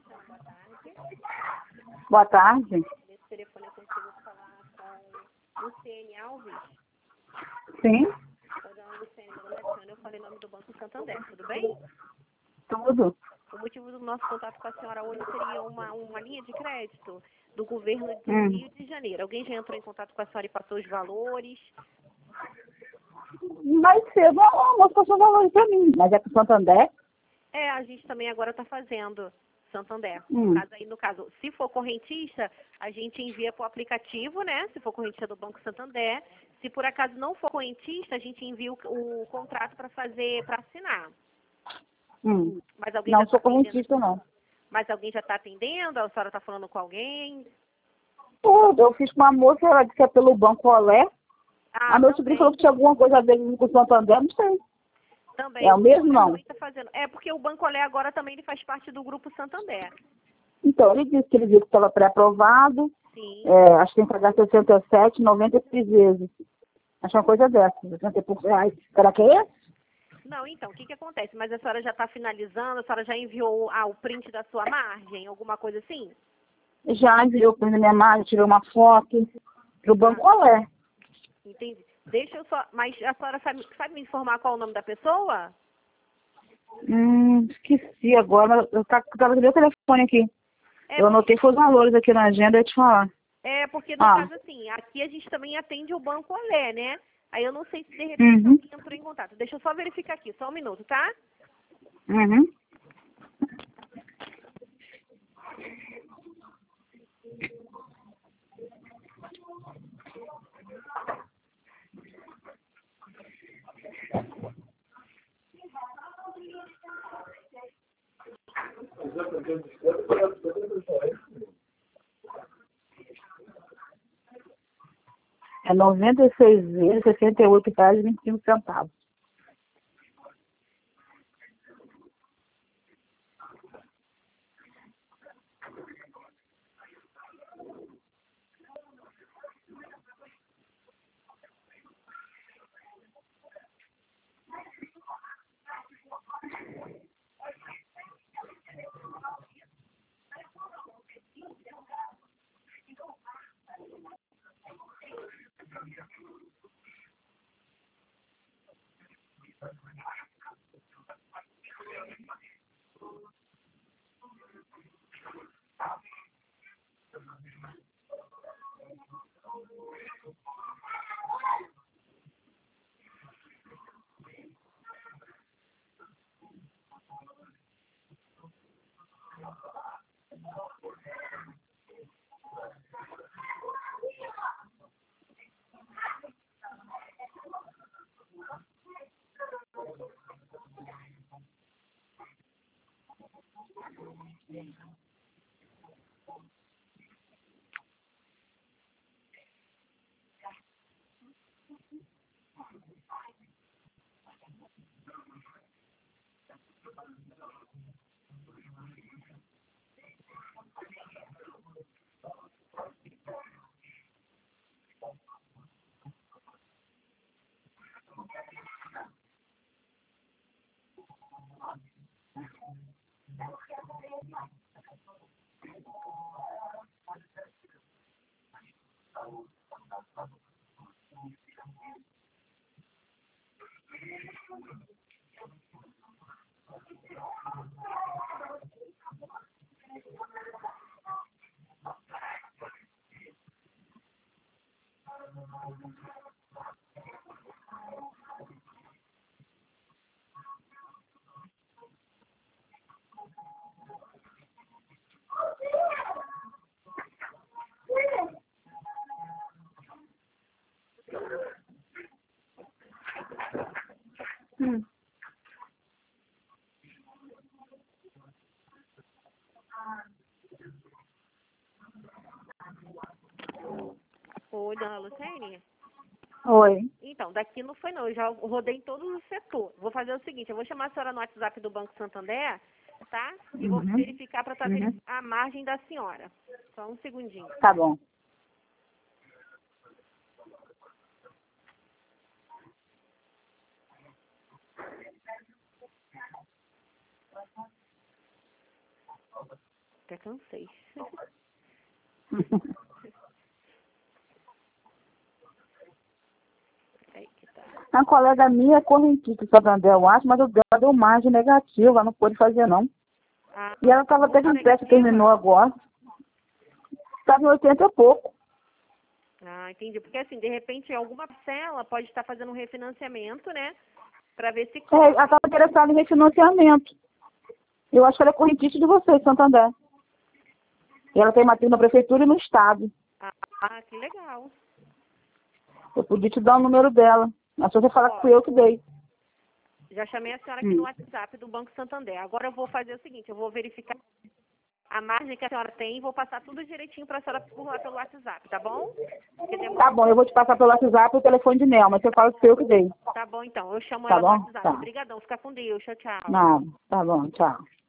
Boa tarde. Boa tarde. Nesse telefone eu consigo falar com Luciene Alves? Sim, Oi, dona Luciene, meu nome é Tiana, eu falei em nome do Banco Santander, tudo bem? tudo. O motivo do nosso contato com a senhora hoje seria uma linha de crédito do governo do Hum. Rio de Janeiro. Alguém já entrou em contato com a senhora e passou os valores? Mais cedo a moça passou valor para mim, mas é com o Santander. É, a gente também agora está fazendo Santander. Hum. No caso, se for correntista, a gente envia para o aplicativo, né? Se for correntista do Banco Santander. Se por acaso não for correntista, a gente envia o contrato para assinar. Mas alguém já Não está sou atendendo? correntista, não. Mas alguém já está atendendo? A senhora está falando com alguém? Tudo. Eu fiz com uma moça, ela disse que é pelo Banco Olé. Ah, A meu sobrinho falou que tinha alguma coisa a ver com o Santander, não sei. também. É o mesmo, Olé não? também tá fazendo. É porque o Banco Olé agora também ele faz parte do Grupo Santander. Então, ele disse que ele viu que estava pré-aprovado. Sim. Acho que tem que pagar 67, 96 vezes. Acho uma coisa dessa, 60 por reais. Será que é esse? Não, então, o que que acontece? Mas a senhora já está finalizando, a senhora já enviou o print da sua margem, alguma coisa assim? Já enviou para minha mãe, tirou uma foto pro Banco Olé. Entendi. Deixa eu só... Mas a senhora sabe me informar qual é o nome da pessoa? Esqueci agora, mas eu tava com meu telefone aqui. Eu anotei os valores aqui na agenda, eu ia te falar. Porque no caso assim, aqui a gente também atende o Banco Olé, né? Aí eu não sei se de repente alguém entrou em contato. Deixa eu só verificar aqui, só um minuto, tá? Uhum. É 96 vezes, R$ 68,25. Oi, dona Luciene? Oi. Então, daqui não foi não, eu já rodei em todos os setores. Vou fazer o seguinte, eu vou chamar a senhora no WhatsApp do Banco Santander, tá? E vou verificar para saber a margem da senhora. Só um segundinho. Tá bom. Até cansei. Aí que tá. A colega minha é correntista de Santander, eu acho, mas o dela deu margem negativa, ela não pôde fazer não. Ah, E ela estava até com o teste, terminou agora. Estava em 80 e pouco. Ah, entendi. Porque assim, de repente, alguma parcela pode estar fazendo um refinanciamento, né? Para ver se É, ela estava interessada em refinanciamento. Eu acho que ela é correntista de vocês, Santander. E ela tem matrícula na prefeitura e no estado. que legal. Eu podia te dar o número dela. Mas se você falar que fui eu que dei. Já chamei a senhora aqui no WhatsApp do Banco Santander. Agora eu vou fazer o seguinte, eu vou verificar a margem que a senhora tem e vou passar tudo direitinho para a senhora por lá pelo WhatsApp, tá bom? Porque demora... Tá bom, eu vou te passar pelo WhatsApp o telefone de Nel, mas você fala que fui eu que dei. Tá bom, então. Eu chamo Tá ela no bom? WhatsApp. Tá. Obrigadão. Fica com Deus. Tchau, tchau. Não, tá bom, tchau.